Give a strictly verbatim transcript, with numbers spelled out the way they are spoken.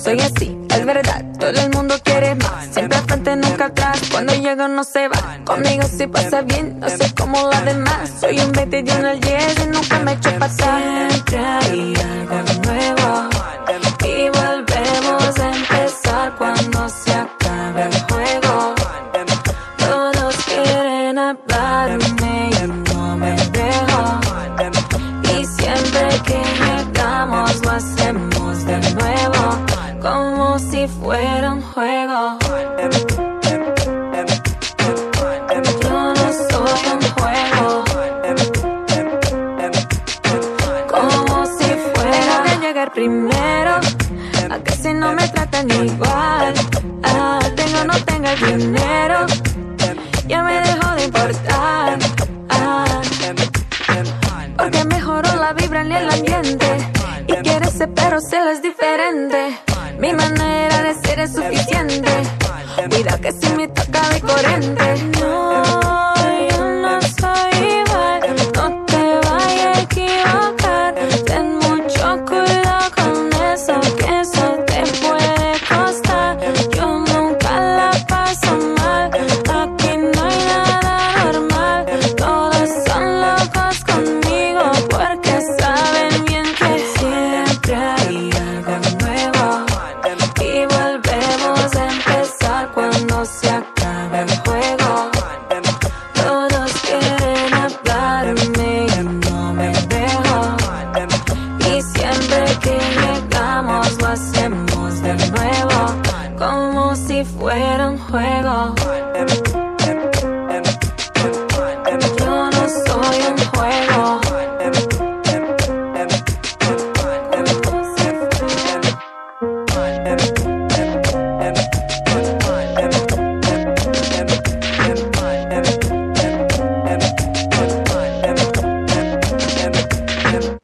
soy así, es verdad. Todo el mundo quiere más, siempre al frente, nunca atrás. Cuando llego no se va, conmigo sí pasa bien, no sé cómo la demás. Soy un veinte de uno al diez y nunca me echo para atrás. Siempre hay algo nuevo y volvemos a empezar cuando se acabe el juego. Todos quieren hablarme y no me dejo. Y siempre que llegamos lo hacemos de nuevo, como si fuera un juego. Yo no soy un juego, como si fuera. Tengo que llegar primero, a que si no me tratan igual. Ah, tengo o no tenga dinero, ya me dejó de importar. Ah, porque mejoró la vibra en el ambiente. Y quiere ser pero se es diferente. Mi manera de ser es suficiente. Cuida que si me toca de corriente. No, yo no soy igual. No te vayas a equivocar. Ten mucho cuidado con eso, que eso te puede costar. Yo nunca la paso mal. Aquí no hay nada normal. Todos son locos conmigo porque saben bien que siempre hay algo nuevo. Y volvemos a empezar cuando se acabe el juego. Todos quieren hablarme y no me dejo. Y siempre que llegamos lo hacemos de nuevo, como si fuera un juego.